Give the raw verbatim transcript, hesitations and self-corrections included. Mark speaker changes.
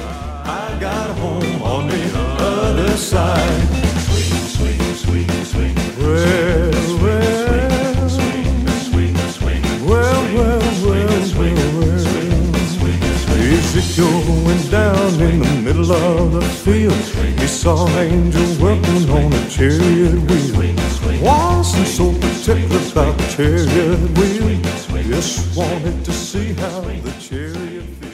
Speaker 1: I got home on the other side.
Speaker 2: Swing, swing, swing, swing.
Speaker 1: Well, well,
Speaker 2: Swing, swing, swing.
Speaker 1: well, well, well, well, well. Ezekiel went down in the middle of the field. He saw an angel working on a chariot wheel. Wasn't so particular about the chariot wheel. Just wanted to see how the chariot feels.